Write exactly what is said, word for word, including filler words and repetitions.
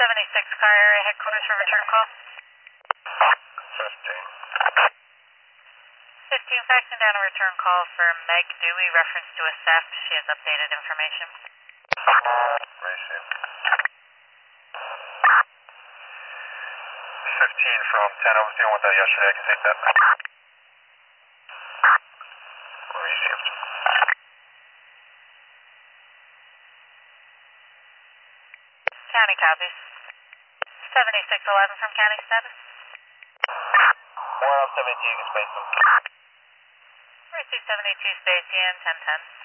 seventy-six car area headquarters for return call. fifteen. fifteen, faxing down a return call for Meg Dewey, reference to a theft. She has updated information. Received. fifteen from ten. I was dealing with that yesterday. I can take that. Received. County copies. seventy-six eleven from county status. one oh seventy-two, you can space them. Receive seventy-two space in ten ten.